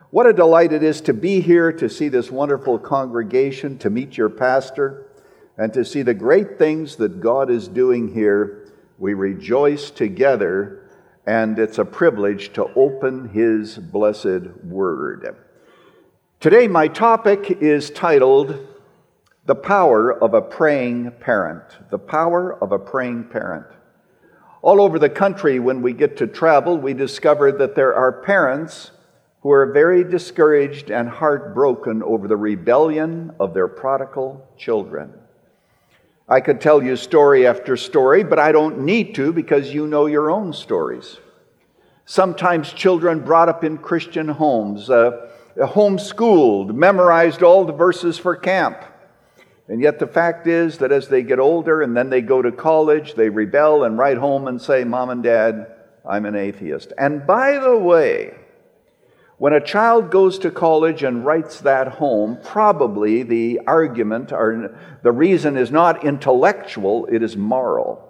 What a delight it is to be here, to see this wonderful congregation, to meet your pastor, and to see the great things that God is doing here. We rejoice together, and it's a privilege to open His blessed Word. Today, my topic is titled, The Power of a Praying Parent. The Power of a Praying Parent. All over the country, when we get to travel, we discover that there are parents who are very discouraged and heartbroken over the rebellion of their prodigal children. I could tell you story after story, but I don't need to because you know your own stories. Sometimes children brought up in Christian homes, homeschooled, memorized all the verses for camp. And yet the fact is that as they get older and then they go to college, they rebel and write home and say, "Mom and Dad, I'm an atheist." And by the way, when a child goes to college and writes that home, probably the argument or the reason is not intellectual, it is moral.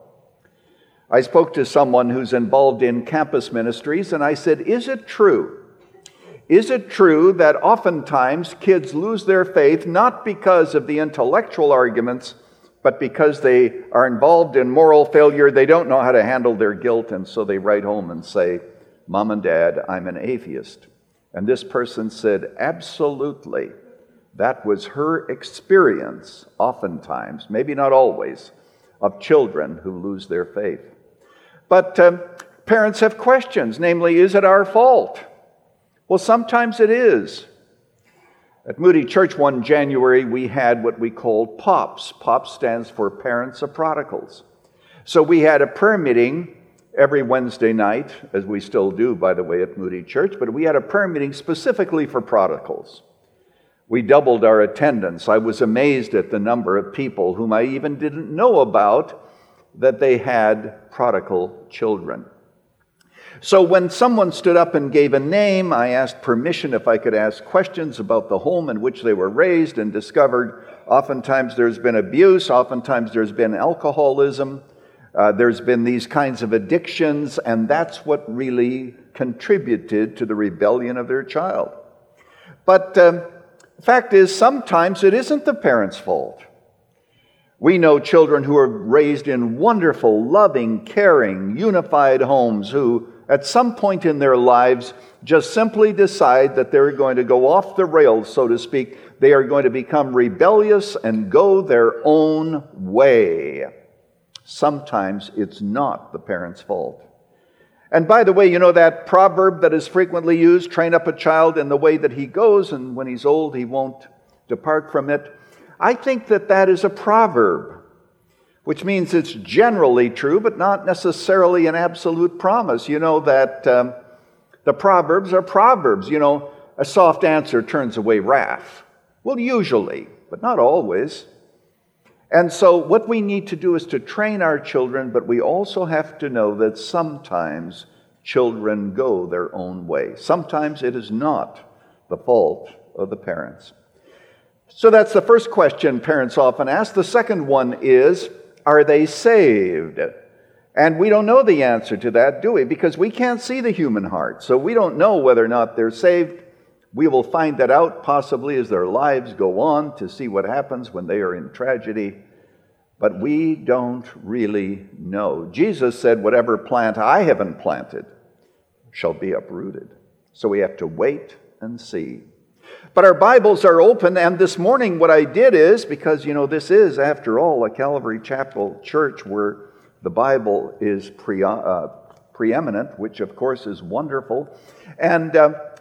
I spoke to someone who's involved in campus ministries, and I said, "Is it true? Is it true that oftentimes kids lose their faith not because of the intellectual arguments, but because they are involved in moral failure? They don't know how to handle their guilt, and so they write home and say, 'Mom and Dad, I'm an atheist.'" And this person said, absolutely. That was her experience, oftentimes, maybe not always, of children who lose their faith. But parents have questions, namely, is it our fault? Well, sometimes it is. At Moody Church one January, we had what we called POPs. POPs stands for Parents of Prodigals. So we had a prayer meeting every Wednesday night, as we still do, by the way, at Moody Church, but we had a prayer meeting specifically for prodigals. We doubled our attendance. I was amazed at the number of people whom I even didn't know about that they had prodigal children. So when someone stood up and gave a name, I asked permission if I could ask questions about the home in which they were raised, and discovered oftentimes there's been abuse, oftentimes there's been alcoholism, there's been these kinds of addictions, and that's what really contributed to the rebellion of their child. But the fact is, sometimes it isn't the parents' fault. We know children who are raised in wonderful, loving, caring, unified homes who, at some point in their lives, just simply decide that they're going to go off the rails, so to speak. They are going to become rebellious and go their own way. Sometimes it's not the parent's fault. And by the way, you know that proverb that is frequently used, train up a child in the way that he goes, and when he's old, he won't depart from it. I think that that is a proverb, which means it's generally true, but not necessarily an absolute promise. You know that the proverbs are proverbs. You know, a soft answer turns away wrath. Well, usually, but not always. And so what we need to do is to train our children, but we also have to know that sometimes children go their own way. Sometimes it is not the fault of the parents. So that's the first question parents often ask. The second one is, are they saved? And we don't know the answer to that, do we? Because we can't see the human heart. So we don't know whether or not they're saved. We will find that out possibly as their lives go on to see what happens when they are in tragedy. But we don't really know. Jesus said, whatever plant I haven't planted shall be uprooted. So we have to wait and see. But our Bibles are open, and this morning what I did is, because, you know, this is, after all, a Calvary Chapel church where the Bible is preeminent, which of course is wonderful. And,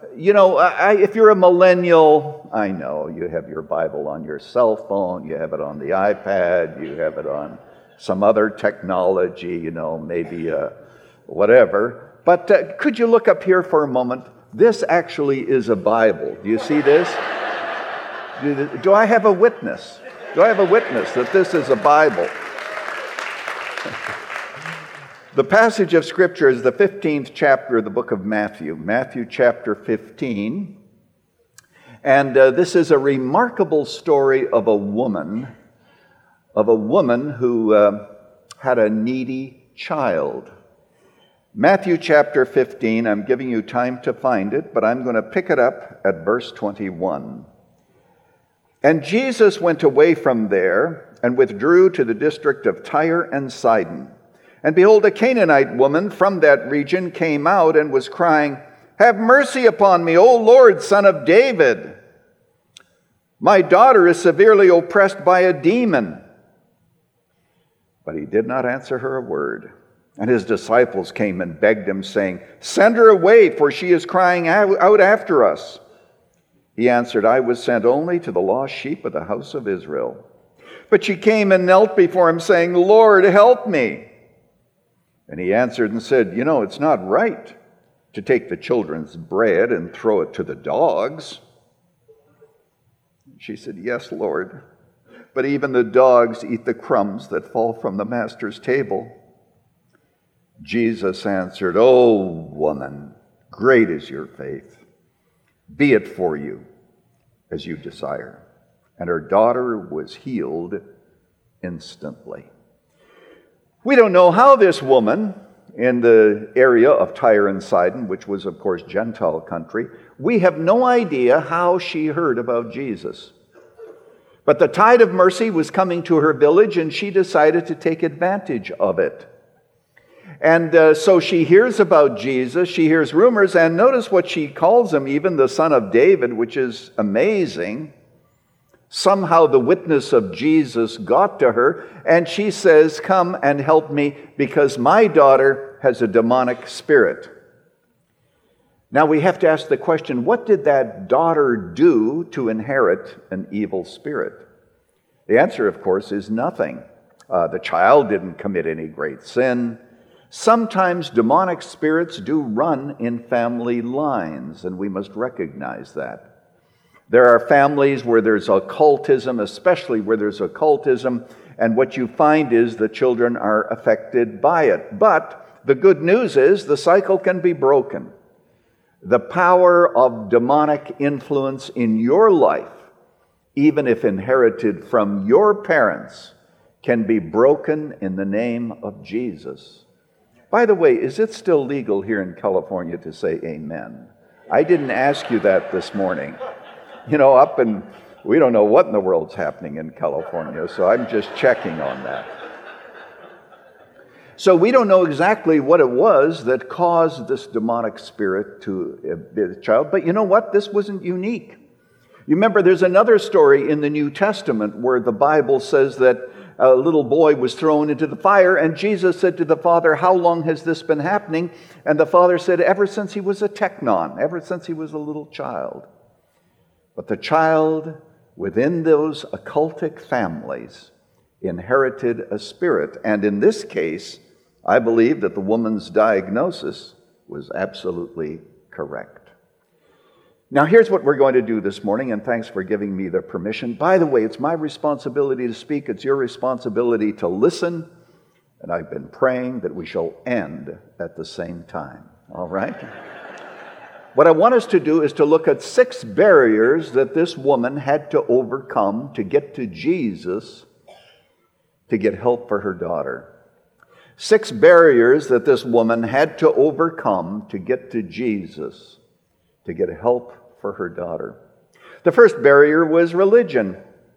if you're a millennial, I know you have your Bible on your cell phone, you have it on the iPad, you have it on some other technology, maybe whatever. But could you look up here for a moment? This actually is a Bible. Do you see this? Do I have a witness? Do I have a witness that this is a Bible? The passage of Scripture is the 15th chapter of the book of Matthew, Matthew chapter 15. And this is a remarkable story of a woman who had a needy child. Matthew chapter 15, I'm giving you time to find it, but I'm going to pick it up at verse 21. And Jesus went away from there and withdrew to the district of Tyre and Sidon. And behold, a Canaanite woman from that region came out and was crying, "Have mercy upon me, O Lord, Son of David. My daughter is severely oppressed by a demon." But he did not answer her a word. And his disciples came and begged him, saying, "Send her away, for she is crying out after us." He answered, "I was sent only to the lost sheep of the house of Israel." But she came and knelt before him, saying, "Lord, help me." And he answered and said, "It's not right to take the children's bread and throw it to the dogs." She said, "Yes, Lord, but even the dogs eat the crumbs that fall from the master's table." Jesus answered, "O woman, great is your faith. Be it for you as you desire." And her daughter was healed instantly. We don't know how this woman in the area of Tyre and Sidon, which was, of course, Gentile country, we have no idea how she heard about Jesus. But the tide of mercy was coming to her village, and she decided to take advantage of it. And so she hears about Jesus, she hears rumors, and notice what she calls him, even the Son of David, which is amazing. Somehow the witness of Jesus got to her, and she says, "Come and help me, because my daughter has a demonic spirit." Now we have to ask the question, what did that daughter do to inherit an evil spirit? The answer, of course, is nothing. The child didn't commit any great sin. Sometimes demonic spirits do run in family lines, and we must recognize that. There are families where there's occultism, especially where there's occultism, and what you find is the children are affected by it. But the good news is the cycle can be broken. The power of demonic influence in your life, even if inherited from your parents, can be broken in the name of Jesus. By the way, is it still legal here in California to say amen? I didn't ask you that this morning. We don't know what in the world's happening in California, so I'm just checking on that. So we don't know exactly what it was that caused this demonic spirit to be a child, but you know what? This wasn't unique. You remember there's another story in the New Testament where the Bible says that a little boy was thrown into the fire, and Jesus said to the father, "How long has this been happening?" And the father said, "Ever since he was a teknon, ever since he was a little child." But the child within those occultic families inherited a spirit. And in this case, I believe that the woman's diagnosis was absolutely correct. Now, here's what we're going to do this morning, and thanks for giving me the permission. By the way, it's my responsibility to speak. It's your responsibility to listen. And I've been praying that we shall end at the same time. All right? What I want us to do is to look at 6 barriers that this woman had to overcome to get to Jesus to get help for her daughter. 6 barriers that this woman had to overcome to get to Jesus to get help for her daughter. The first barrier was religion.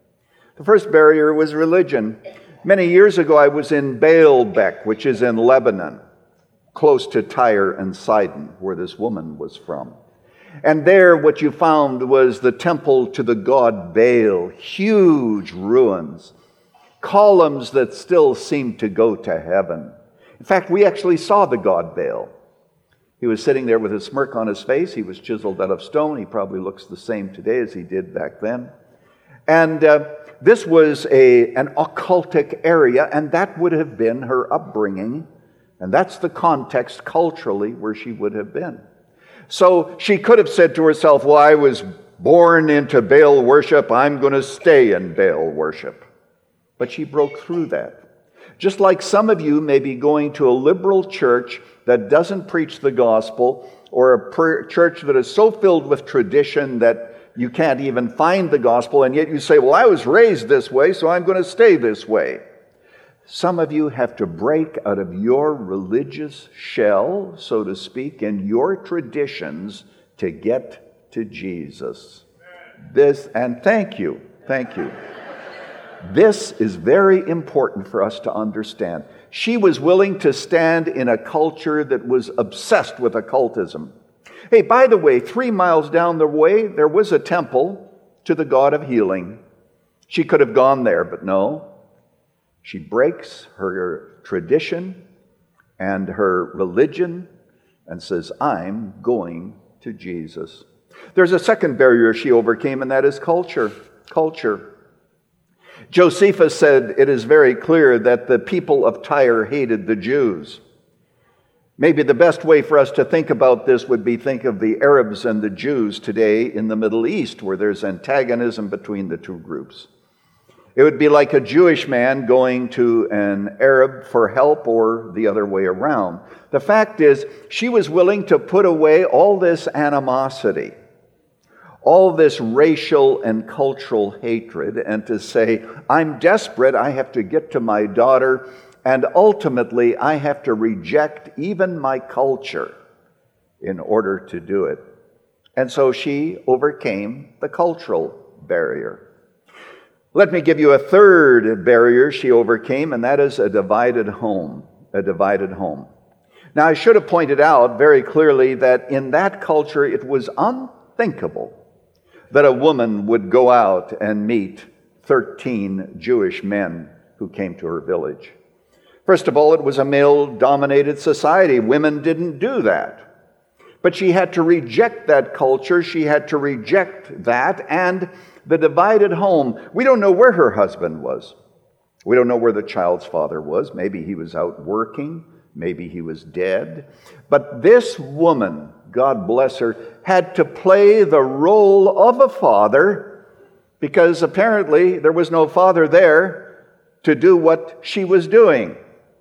Many years ago, I was in Baalbek, which is in Lebanon, close to Tyre and Sidon, where this woman was from. And there, what you found was the temple to the god Baal, huge ruins, columns that still seemed to go to heaven. In fact, we actually saw the god Baal. He was sitting there with a smirk on his face. He was chiseled out of stone. He probably looks the same today as he did back then. And this was an occultic area, and that would have been her upbringing. And that's the context culturally where she would have been. So she could have said to herself, "Well, I was born into Baal worship. I'm going to stay in Baal worship." But she broke through that. Just like some of you may be going to a liberal church that doesn't preach the gospel, or a church that is so filled with tradition that you can't even find the gospel, and yet you say, "Well, I was raised this way, so I'm going to stay this way." Some of you have to break out of your religious shell, so to speak, and your traditions to get to Jesus. Thank you. This is very important for us to understand. She was willing to stand in a culture that was obsessed with occultism. Hey, by the way, 3 miles down the way, there was a temple to the God of healing. She could have gone there, but no. She breaks her tradition and her religion and says, I'm going to Jesus. There's a second barrier she overcame, and that is culture. Culture. Josephus said, it is very clear that the people of Tyre hated the Jews. Maybe the best way for us to think about this would be think of the Arabs and the Jews today in the Middle East, where there's antagonism between the two groups. It would be like a Jewish man going to an Arab for help or the other way around. The fact is, she was willing to put away all this animosity, all this racial and cultural hatred, and to say, I'm desperate, I have to get to my daughter, and ultimately I have to reject even my culture in order to do it. And so she overcame the cultural barrier. Let me give you a third barrier she overcame, and that is a divided home. A divided home. Now, I should have pointed out very clearly that in that culture it was unthinkable that a woman would go out and meet 13 Jewish men who came to her village. First of all, it was a male-dominated society. Women didn't do that. But she had to reject that culture. She had to reject that and the divided home. We don't know where her husband was. We don't know where the child's father was. Maybe he was out working. Maybe he was dead. But this woman, God bless her, had to play the role of a father because apparently there was no father there to do what she was doing.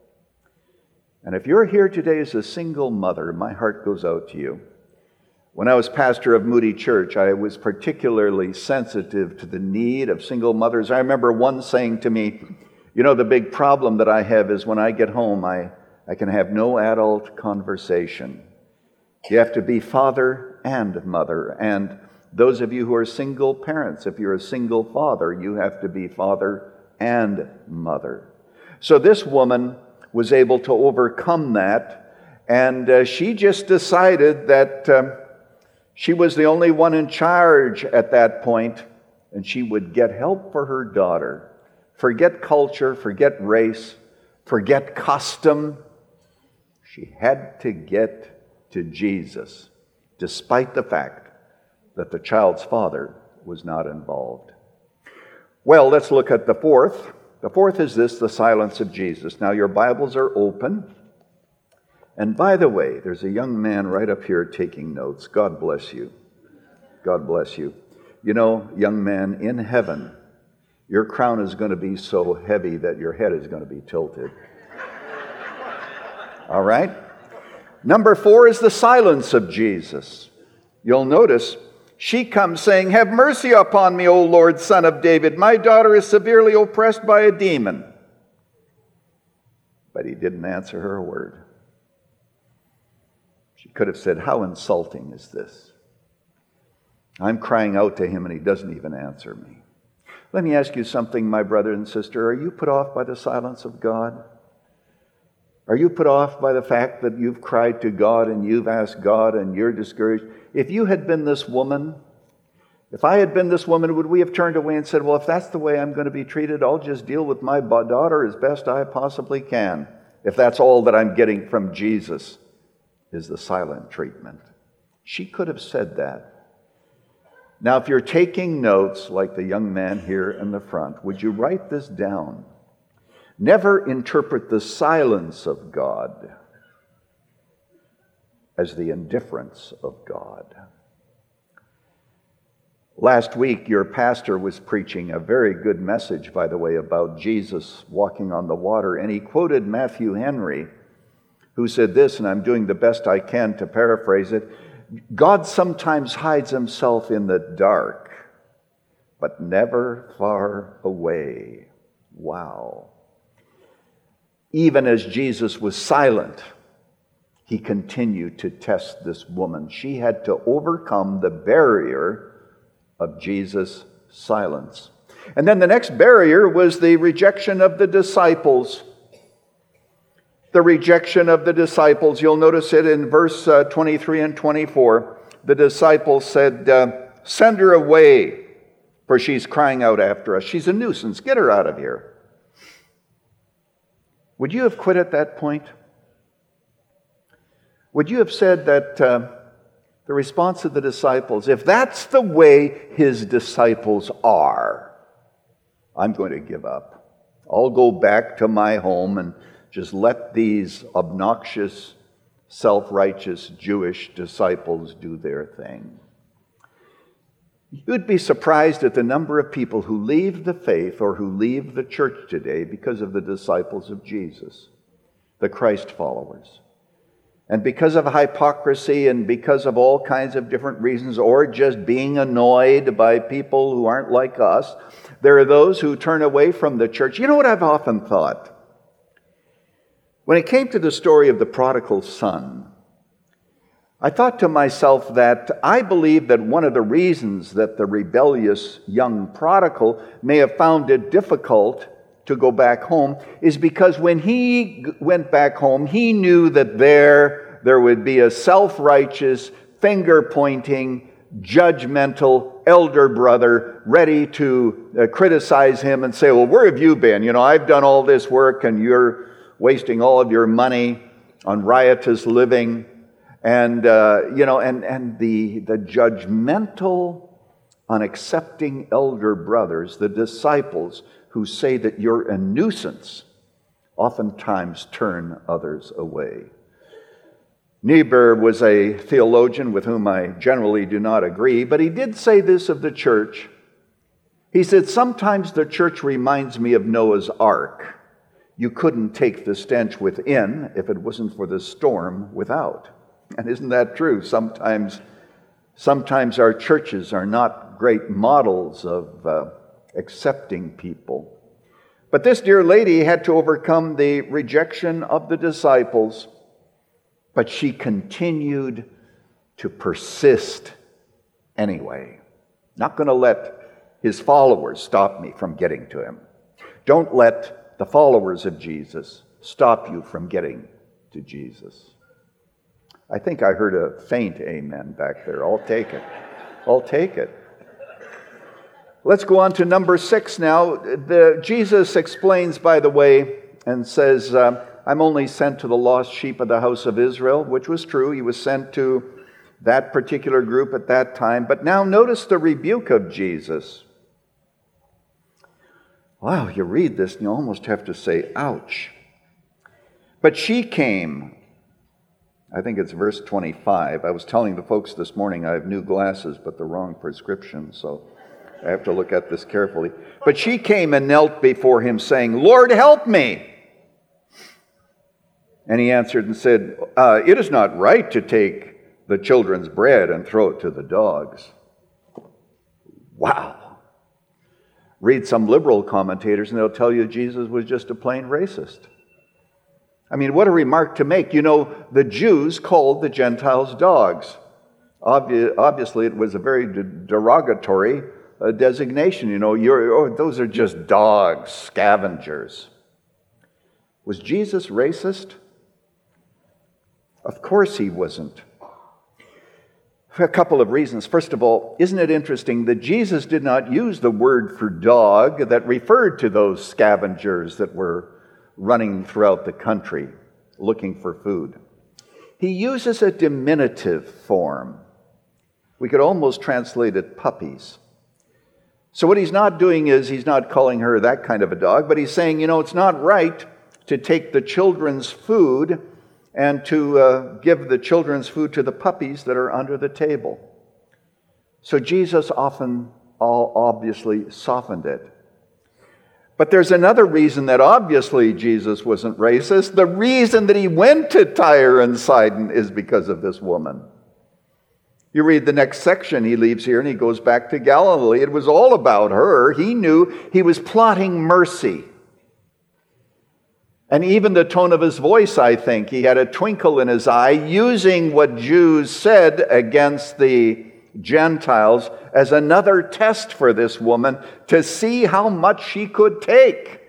And if you're here today as a single mother, my heart goes out to you. When I was pastor of Moody Church, I was particularly sensitive to the need of single mothers. I remember one saying to me, you know, the big problem that I have is when I get home, I can have no adult conversation. You have to be father and mother. And those of you who are single parents, if you're a single father, you have to be father and mother. So this woman was able to overcome that, and she just decided that she was the only one in charge at that point, and she would get help for her daughter. Forget culture, forget race, forget custom. She had to get to Jesus, despite the fact that the child's father was not involved. Well, let's look at the fourth. The fourth is this, the silence of Jesus. Now, your Bibles are open. And by the way, there's a young man right up here taking notes. God bless you. God bless you. You know, young man, in heaven, your crown is going to be so heavy that your head is going to be tilted. All right? Number 4 is the silence of Jesus. You'll notice she comes saying, have mercy upon me, O Lord, Son of David. My daughter is severely oppressed by a demon. But he didn't answer her a word. She could have said, how insulting is this? I'm crying out to him and he doesn't even answer me. Let me ask you something, my brother and sister. Are you put off by the silence of God? Are you put off by the fact that you've cried to God and you've asked God and you're discouraged? If you had been this woman, if I had been this woman, would we have turned away and said, well, if that's the way I'm going to be treated, I'll just deal with my daughter as best I possibly can, if that's all that I'm getting from Jesus is the silent treatment. She could have said that. Now, if you're taking notes like the young man here in the front, would you write this down? Never interpret the silence of God as the indifference of God. Last week, your pastor was preaching a very good message, by the way, about Jesus walking on the water, and he quoted Matthew Henry, who said this, and I'm doing the best I can to paraphrase it, God sometimes hides himself in the dark, but never far away. Wow. even as Jesus was silent, he continued to test this woman. She had to overcome the barrier of Jesus' silence. And then the next barrier was the rejection of the disciples. The rejection of the disciples. You'll notice it in verse 23 and 24. The disciples said, "Send her away, for she's crying out after us. She's a nuisance. Get her out of here." Would you have quit at that point? Would you have said that the response of the disciples, if that's the way his disciples are, I'm going to give up. I'll go back to my home and just let these obnoxious, self-righteous Jewish disciples do their thing. You'd be surprised at the number of people who leave the faith or who leave the church today because of the disciples of Jesus, the Christ followers. And because of hypocrisy and because of all kinds of different reasons, or just being annoyed by people who aren't like us, there are those who turn away from the church. You know what I've often thought? When it came to the story of the prodigal son, I thought to myself that I believe that one of the reasons that the rebellious young prodigal may have found it difficult to go back home is because when he went back home, he knew that there would be a self-righteous, finger-pointing, judgmental elder brother ready to criticize him and say, "Well, where have you been? You know, I've done all this work and you're wasting all of your money on riotous living." And, the judgmental, unaccepting elder brothers, the disciples who say that you're a nuisance, oftentimes turn others away. Niebuhr was a theologian with whom I generally do not agree, but he did say this of the church. He said, "Sometimes the church reminds me of Noah's Ark. You couldn't take the stench within if it wasn't for the storm without." And isn't that true? Sometimes our churches are not great models of accepting people. But this dear lady had to overcome the rejection of the disciples, but she continued to persist anyway. Not going to let his followers stop me from getting to him. Don't let the followers of Jesus stop you from getting to Jesus. I think I heard a faint amen back there. I'll take it. I'll take it. Let's go on to number 6 now. Jesus explains, by the way, and says, "I'm only sent to the lost sheep of the house of Israel," which was true. He was sent to that particular group at that time. But now notice the rebuke of Jesus. Wow, you read this and you almost have to say, ouch. "But she came," I think it's verse 25. I was telling the folks this morning I have new glasses, but the wrong prescription, so I have to look at this carefully. "But she came and knelt before him, saying, 'Lord, help me.' And he answered and said, 'It is not right to take the children's bread and throw it to the dogs.'" Wow. Read some liberal commentators and they'll tell you Jesus was just a plain racist. I mean, what a remark to make. You know, the Jews called the Gentiles dogs. Obviously, it was a very derogatory designation. You know, those are just dogs, scavengers. Was Jesus racist? Of course he wasn't. For a couple of reasons. First of all, isn't it interesting that Jesus did not use the word for dog that referred to those scavengers that were running throughout the country looking for food? He uses a diminutive form. We could almost translate it puppies. So what he's not doing is he's not calling her that kind of a dog, but he's saying, you know, it's not right to take the children's food and to give the children's food to the puppies that are under the table. So Jesus obviously softened it. But there's another reason that obviously Jesus wasn't racist. The reason that he went to Tyre and Sidon is because of this woman. You read the next section, he leaves here and he goes back to Galilee. It was all about her. He knew he was plotting mercy. And even the tone of his voice, I think, he had a twinkle in his eye, using what Jews said against the Gentiles as another test for this woman to see how much she could take.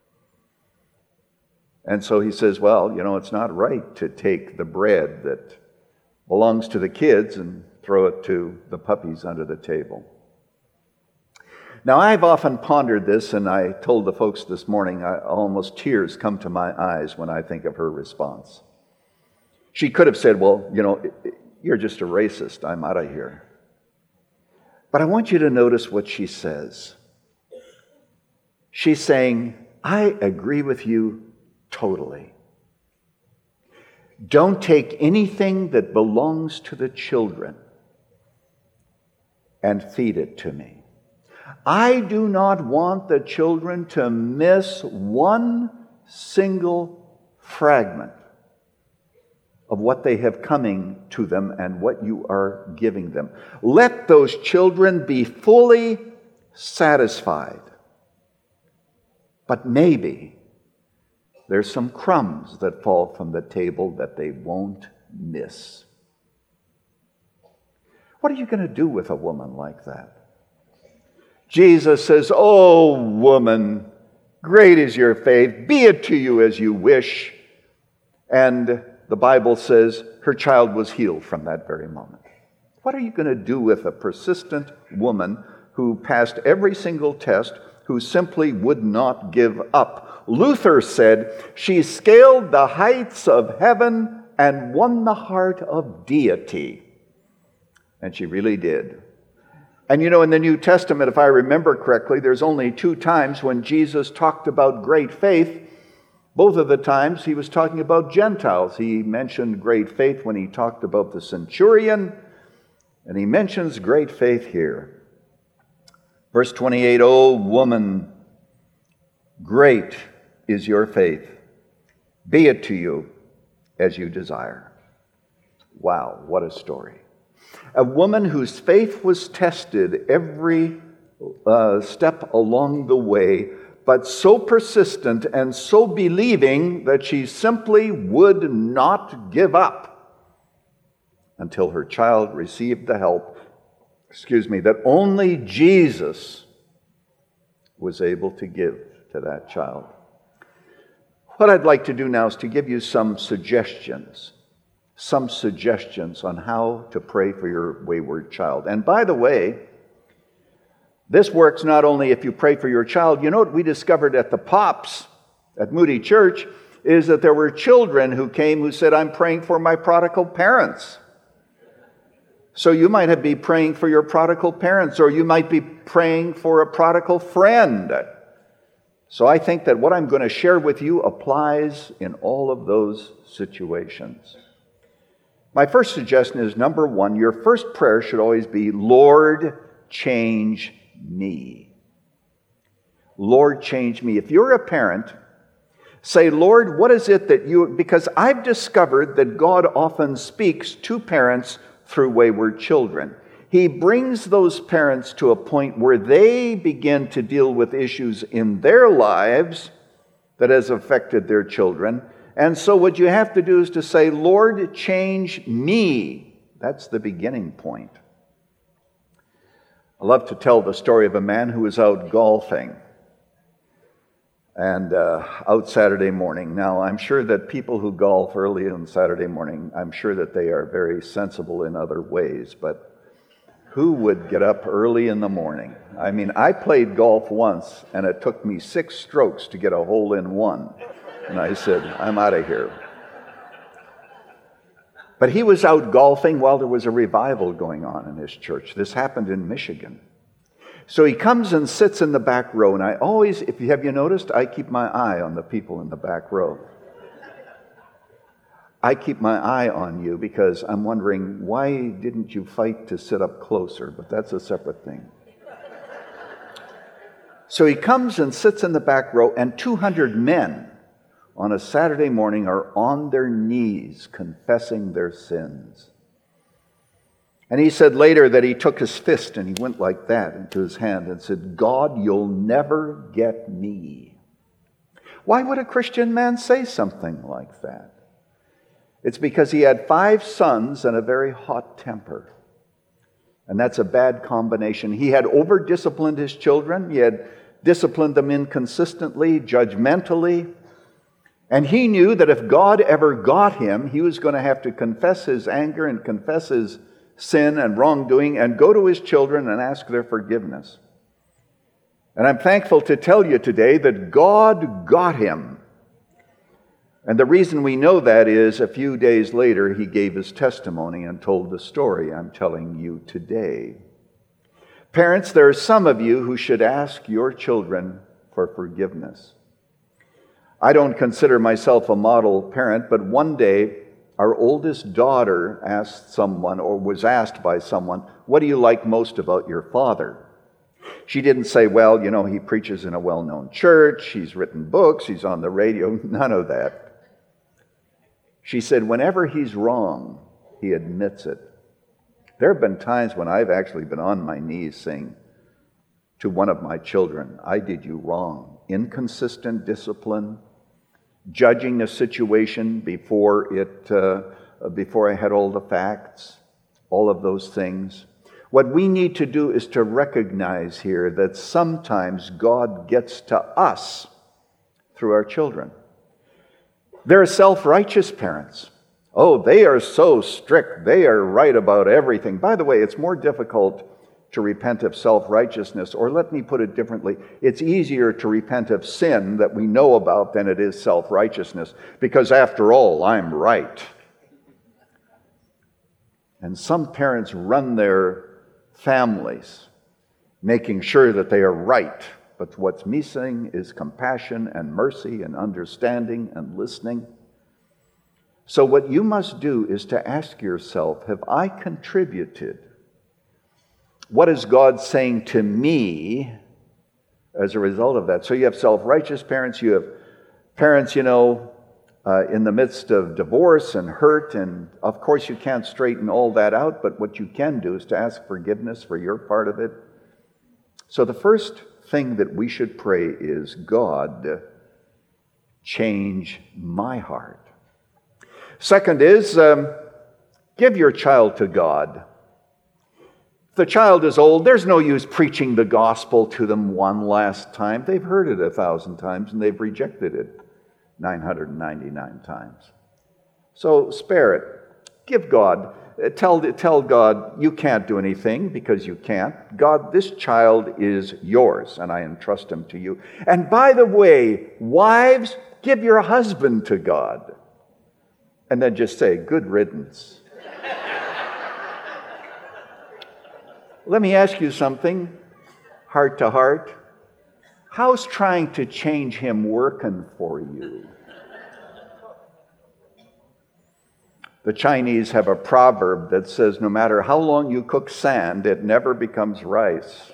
And so he says, well, it's not right to take the bread that belongs to the kids and throw it to the puppies under the table. Now, I've often pondered this, and I told the folks this morning, almost tears come to my eyes when I think of her response. She could have said, well, you're just a racist. I'm out of here. But I want you to notice what she says. She's saying, I agree with you totally. Don't take anything that belongs to the children and feed it to me. I do not want the children to miss one single fragment of what they have coming to them and what you are giving them. Let those children be fully satisfied. But maybe there's some crumbs that fall from the table that they won't miss. What are you going to do with a woman like that? Jesus says, "Oh, woman, great is your faith. Be it to you as you wish." And the Bible says her child was healed from that very moment. What are you going to do with a persistent woman who passed every single test, who simply would not give up? Luther said, she scaled the heights of heaven and won the heart of deity. And she really did. And in the New Testament, if I remember correctly, there's only 2 times when Jesus talked about great faith. Both of the times he was talking about Gentiles. He mentioned great faith when he talked about the centurion, and he mentions great faith here. Verse 28, "O woman, great is your faith. Be it to you as you desire." Wow, what a story. A woman whose faith was tested every step along the way, but so persistent and so believing that she simply would not give up until her child received the help, that only Jesus was able to give to that child. What I'd like to do now is to give you some suggestions on how to pray for your wayward child. And by the way, this works not only if you pray for your child. What we discovered at the Pops at Moody Church is that there were children who came who said, "I'm praying for my prodigal parents." So you might be praying for your prodigal parents, or you might be praying for a prodigal friend. So I think that what I'm going to share with you applies in all of those situations. My first suggestion is, number 1, your first prayer should always be, "Lord, change me." Lord, change me. If you're a parent, say, "Lord, what is it that you..." Because I've discovered that God often speaks to parents through wayward children. He brings those parents to a point where they begin to deal with issues in their lives that has affected their children. And so what you have to do is to say, "Lord, change me." That's the beginning point. I love to tell the story of a man who was out golfing and out Saturday morning. Now, I'm sure that people who golf early on Saturday morning, I'm sure that they are very sensible in other ways, but who would get up early in the morning? I mean, I played golf once, and it took me 6 strokes to get a hole in one. And I said, "I'm out of here." But he was out golfing while there was a revival going on in his church. This happened in Michigan. So he comes and sits in the back row, and I always, have you noticed, I keep my eye on the people in the back row. I keep my eye on you because I'm wondering, why didn't you fight to sit up closer? But that's a separate thing. So he comes and sits in the back row, and 200 men on a Saturday morning are on their knees confessing their sins. And he said later that he took his fist and he went like that into his hand and said, "God, you'll never get me." Why would a Christian man say something like that? It's because he had 5 sons and a very hot temper. And that's a bad combination. He had over-disciplined his children. He had disciplined them inconsistently, judgmentally. And he knew that if God ever got him, he was going to have to confess his anger and confess his sin and wrongdoing and go to his children and ask their forgiveness. And I'm thankful to tell you today that God got him. And the reason we know that is a few days later he gave his testimony and told the story I'm telling you today. Parents, there are some of you who should ask your children for forgiveness. I don't consider myself a model parent, but one day our oldest daughter asked someone, or was asked by someone, "What do you like most about your father?" She didn't say, "Well, you know, he preaches in a well-known church, he's written books, he's on the radio," none of that. She said, "Whenever he's wrong, he admits it." There have been times when I've actually been on my knees saying to one of my children, "I did you wrong." Inconsistent discipline, judging the situation before I had all the facts, all of those things. What we need to do is to recognize here that sometimes God gets to us through our children. There are self-righteous parents. Oh, they are so strict. They are right about everything. By the way, it's more difficult to repent of self-righteousness, or let me put it differently, it's easier to repent of sin that we know about than it is self-righteousness, because after all, I'm right. And some parents run their families making sure that they are right, but what's missing is compassion and mercy and understanding and listening. So what you must do is to ask yourself, have I contributed? What is God saying to me as a result of that? So you have self-righteous parents, you have parents, in the midst of divorce and hurt, and of course you can't straighten all that out, but what you can do is to ask forgiveness for your part of it. So the first thing that we should pray is, God, change my heart. Second is, give your child to God. If the child is old, there's no use preaching the gospel to them one last time. They've heard it 1,000 times and they've rejected it 999 times. So spare it. Give God. Tell God you can't do anything because you can't. God, this child is yours and I entrust him to you. And by the way, wives, give your husband to God. And then just say, good riddance. Let me ask you something, heart to heart. How's trying to change him working for you? The Chinese have a proverb that says, no matter how long you cook sand, it never becomes rice.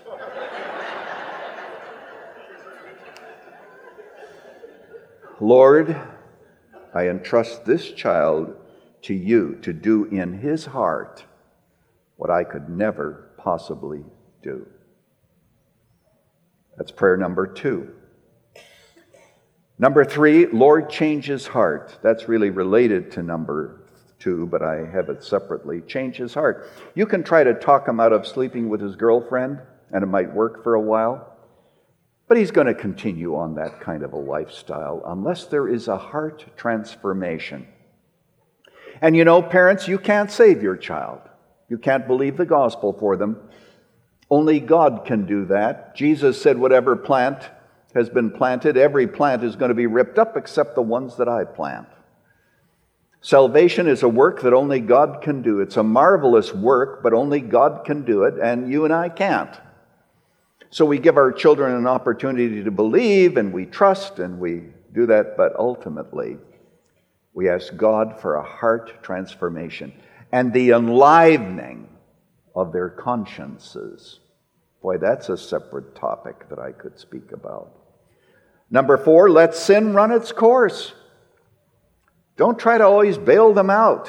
Lord, I entrust this child to you to do in his heart what I could never possibly do. That's prayer number 2. Number 3, Lord, change his heart. That's really related to number 2, but I have it separately. Change his heart. You can try to talk him out of sleeping with his girlfriend, and it might work for a while, but he's going to continue on that kind of a lifestyle unless there is a heart transformation. And parents, you can't save your child. You can't believe the gospel for them. Only God can do that. Jesus said, whatever plant has been planted, every plant is going to be ripped up except the ones that I plant. Salvation is a work that only God can do. It's a marvelous work, but only God can do it, and you and I can't. So we give our children an opportunity to believe, and we trust, and we do that, but ultimately, we ask God for a heart transformation and the enlivening of their consciences. Boy, that's a separate topic that I could speak about. Number 4, let sin run its course. Don't try to always bail them out.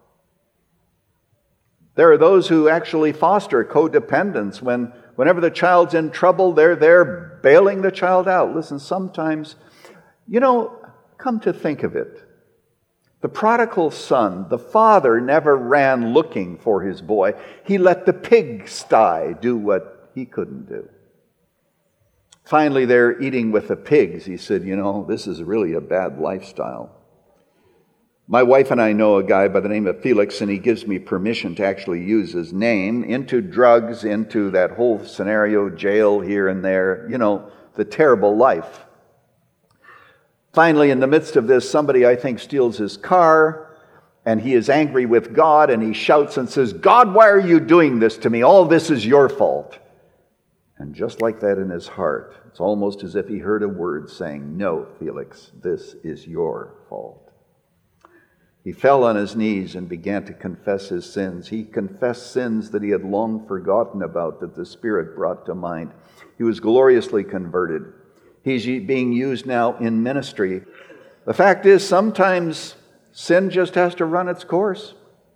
There are those who actually foster codependence. Whenever the child's in trouble, they're there bailing the child out. Listen, sometimes You know, come to think of it, the prodigal son, the father never ran looking for his boy. He let the pigsty do what he couldn't do. Finally, they're eating with the pigs. He said, you know, this is really a bad lifestyle. My wife and I know a guy by the name of Felix, and he gives me permission to actually use his name, into drugs, into that whole scenario, jail here and there, you know, the terrible life. Finally, in the midst of this, somebody, I think, steals his car, and he is angry with God, and he shouts and says, God, why are you doing this to me? All this is your fault. And just like that in his heart, it's almost as if he heard a word saying, no, Felix, this is your fault. He fell on his knees and began to confess his sins. He confessed sins that he had long forgotten about, that the Spirit brought to mind. He was gloriously converted. He's being used now in ministry. The fact is, sometimes sin just has to run its course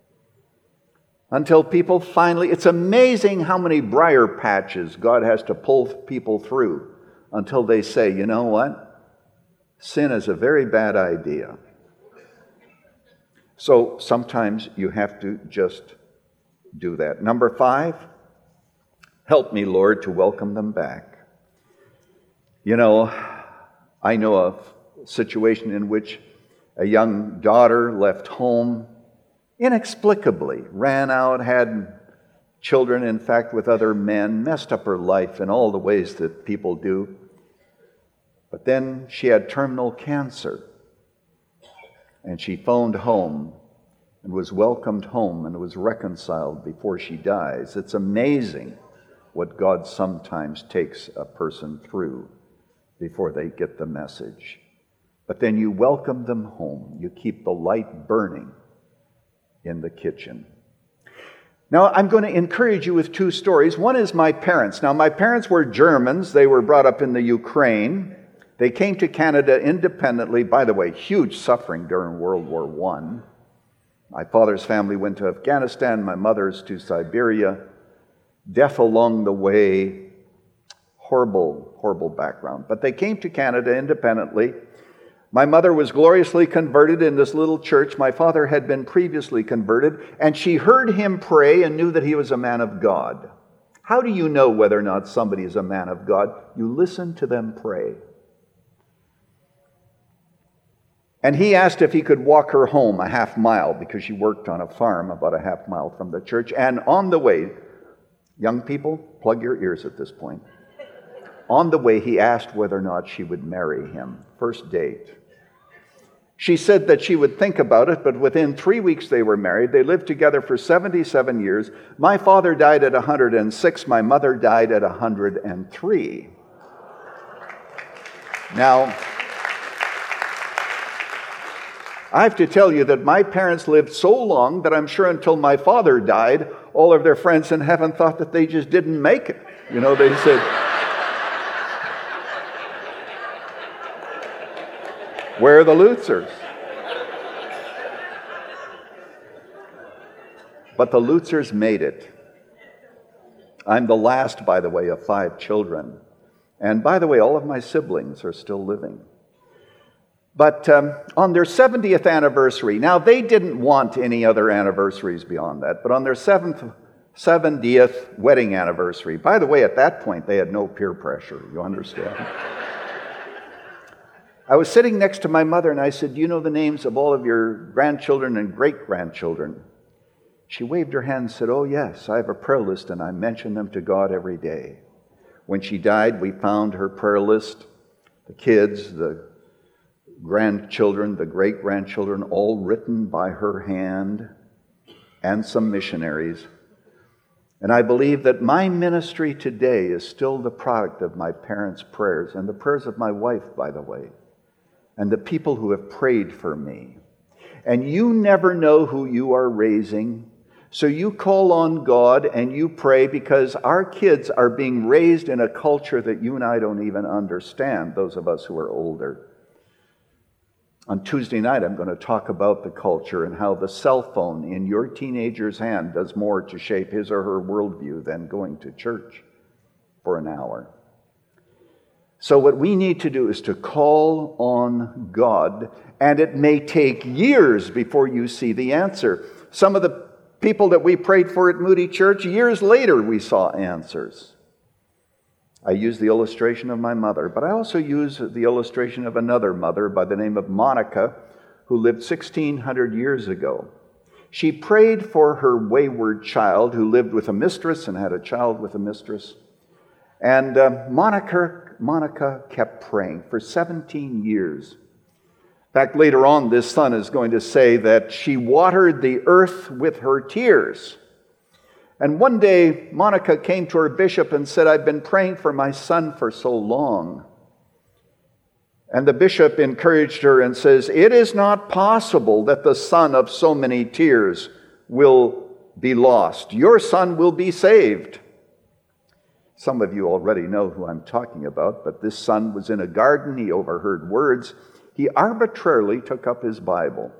until people finally... It's amazing how many briar patches God has to pull people through until they say, you know what? Sin is a very bad idea. So sometimes you have to just do that. Number 5, help me, Lord, to welcome them back. You know, I know of a situation in which a young daughter left home inexplicably, ran out, had children, in fact, with other men, messed up her life in all the ways that people do. But then she had terminal cancer, and she phoned home and was welcomed home and was reconciled before she dies. It's amazing what God sometimes takes a person through before they get the message. But then you welcome them home. You keep the light burning in the kitchen. Now, I'm going to encourage you with 2 stories. One is my parents. Now, my parents were Germans. They were brought up in the Ukraine. They came to Canada independently. By the way, huge suffering during World War I. My father's family went to Afghanistan, my mother's to Siberia. Death along the way. Horrible, horrible background. But they came to Canada independently. My mother was gloriously converted in this little church. My father had been previously converted, and she heard him pray and knew that he was a man of God. How do you know whether or not somebody is a man of God? You listen to them pray. And he asked if he could walk her home a half mile because she worked on a farm about a half mile from the church. And on the way, young people, plug your ears at this point. On the way, he asked whether or not she would marry him. First date. She said that she would think about it, but within 3 weeks they were married. They lived together for 77 years. My father died at 106. My mother died at 103. Now, I have to tell you that my parents lived so long that I'm sure until my father died, all of their friends in heaven thought that they just didn't make it. You know, they said, where are the Lutzers? But the Lutzers made it. I'm the last, by the way, of 5 children. And by the way, all of my siblings are still living. But on their 70th anniversary, now they didn't want any other anniversaries beyond that, but on their 70th wedding anniversary, by the way, at that point, they had no peer pressure, you understand? I was sitting next to my mother and I said, do you know the names of all of your grandchildren and great-grandchildren? She waved her hand and said, oh yes, I have a prayer list and I mention them to God every day. When she died, we found her prayer list, the kids, the grandchildren, the great-grandchildren, all written by her hand, and some missionaries. And I believe that my ministry today is still the product of my parents' prayers, and the prayers of my wife, by the way, and the people who have prayed for me. And you never know who you are raising, so you call on God and you pray, because our kids are being raised in a culture that you and I don't even understand, those of us who are older. On Tuesday night, I'm going to talk about the culture and how the cell phone in your teenager's hand does more to shape his or her worldview than going to church for an hour. So what we need to do is to call on God, and it may take years before you see the answer. Some of the people that we prayed for at Moody Church, years later we saw answers. I use the illustration of my mother, but I also use the illustration of another mother by the name of Monica, who lived 1,600 years ago. She prayed for her wayward child who lived with a mistress and had a child with a mistress. And Monica kept praying for 17 years. In fact, later on, this son is going to say that she watered the earth with her tears. And one day, Monica came to her bishop and said, "I've been praying for my son for so long." And the bishop encouraged her and says, "It is not possible that the son of so many tears will be lost. Your son will be saved." Some of you already know who I'm talking about, but this son was in a garden. He overheard words. He arbitrarily took up his Bible.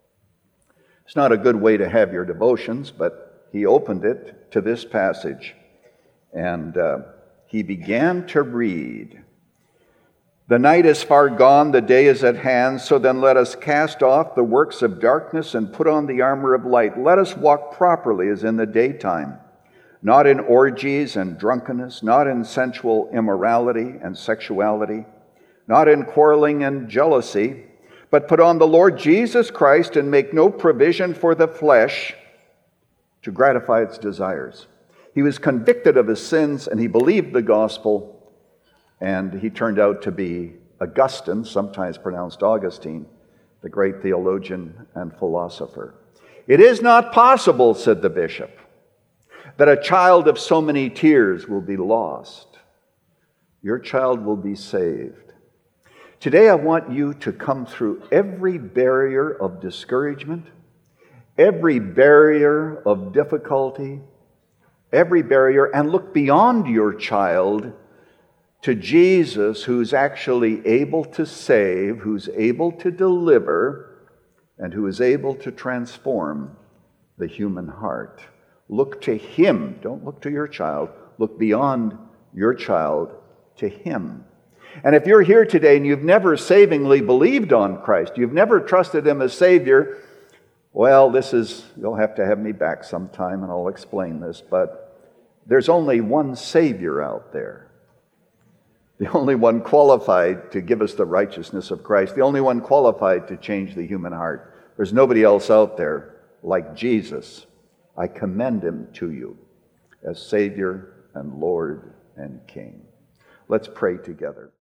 It's not a good way to have your devotions, but he opened it to this passage, and he began to read. "The night is far gone, the day is at hand, so then let us cast off the works of darkness and put on the armor of light. Let us walk properly as in the daytime, not in orgies and drunkenness, not in sensual immorality and sexuality, not in quarreling and jealousy, but put on the Lord Jesus Christ and make no provision for the flesh to gratify its desires." He was convicted of his sins and he believed the gospel, and he turned out to be Augustine, sometimes pronounced Augustine, the great theologian and philosopher. "It is not possible," said the bishop, "that a child of so many tears will be lost. Your child will be saved." Today I want you to come through every barrier of discouragement, every barrier of difficulty, every barrier, and look beyond your child to Jesus, who's actually able to save, who's able to deliver, and who is able to transform the human heart. Look to Him. Don't look to your child. Look beyond your child to Him. And if you're here today and you've never savingly believed on Christ, you've never trusted Him as Savior, well, you'll have to have me back sometime and I'll explain this, but there's only one Savior out there. The only one qualified to give us the righteousness of Christ. The only one qualified to change the human heart. There's nobody else out there like Jesus. I commend Him to you as Savior and Lord and King. Let's pray together.